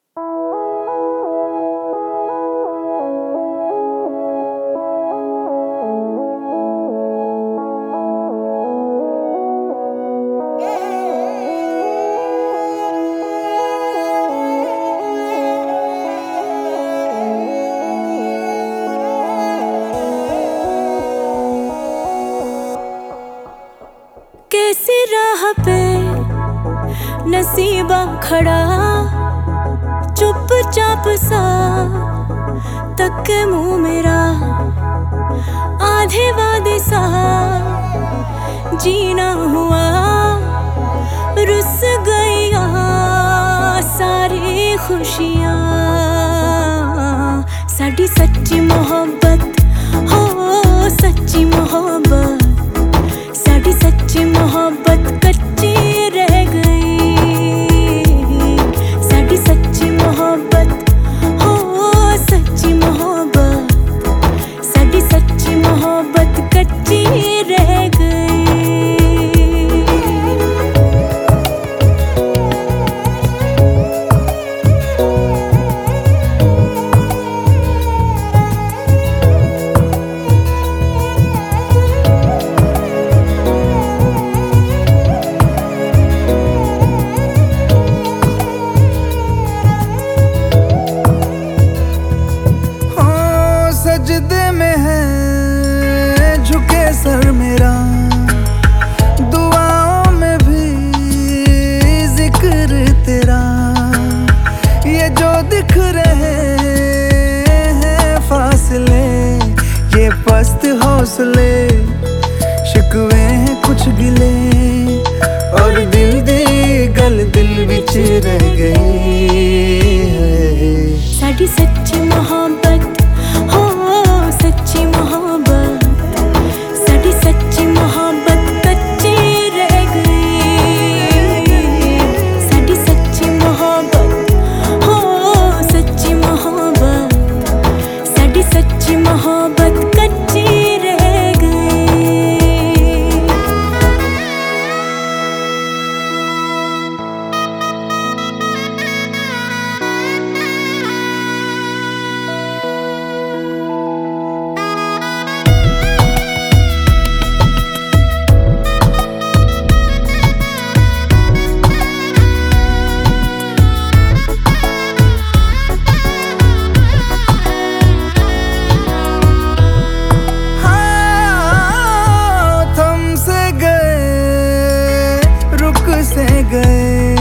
कैसी राह पे नसीबा खड़ा, चुपचाप सा तक के मुंह मेरा, आधे वादे सा जीना हुआ, रुस गईया सारी खुशियां। साडी सच्ची मोहब्बत हो, सच्ची मोहब्बत, साडी सच्ची मोहब्बत कच्ची रह गई। साडी सच्ची मोहब्बत हो, सच्ची मोहब्बत, साडी सच्ची मोहब्बत कच्ची रह गई। सजदे में है झुके सर मेरा, दुआओं में भी जिक्र तेरा। ये जो दिख रहे हैं फासले, ये पस्त हौसले, शिकवे हैं कुछ गिले, और दिल दी गल दिल विच रह गई है। साडी सच्ची मोहब्बत हो, सच्ची मोहब्बत, साडी सच्ची मोहब्बत कच्ची रह गई। साडी सच्ची मोहब्बत हो, सच्ची मोहब्बत, साडी सच्ची मोहब्बत कच्ची रह गई। से गए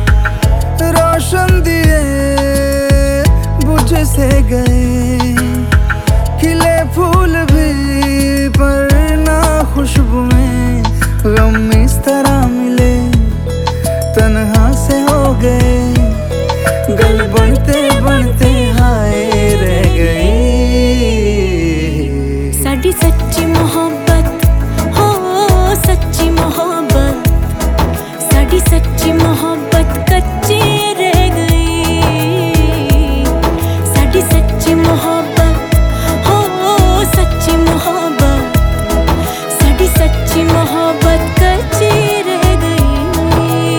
रोशन दिए बुझ से गए, खिले फूल भी पर ना खुशबू में गम इस तरह मिले, तन्हा से हो गए, गल बनते बनते हाय रह गई। साडी सच्ची मोहब्बत हो, सच्ची मोहब्बत, साडी सच्ची मोहब्बत कच्ची रह गई। साडी सच्ची मोहब्बत हो, सच्ची मोहब्बत, साडी सच्ची मोहब्बत कच्ची रह गई।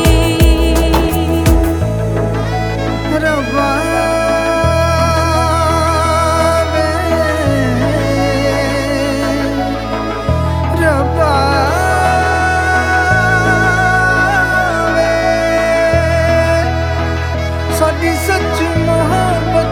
रब्बा रब्बा साडी सच्ची मोहब्बत